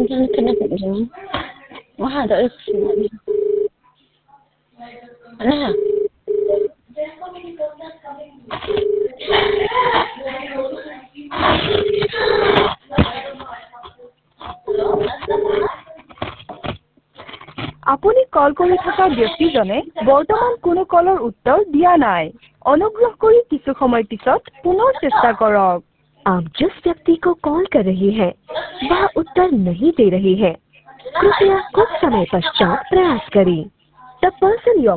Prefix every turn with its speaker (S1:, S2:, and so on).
S1: Kenapa dong? Wah, ada kesini. Nah,
S2: আপুনি কল কৰি থকা ব্যক্তিজনে বৰ্তমান কোনো কলৰ উত্তৰ দিয়া নাই। অনুগ্ৰহ কৰি কিছু সময় পিছত পুনৰ চেষ্টা কৰক। आप जिस व्यक्ति को कॉल कर रही हैं, वह उत्तर नहीं दे रही है। कृपया कुछ समय पश्चात प्रयास करें। The person you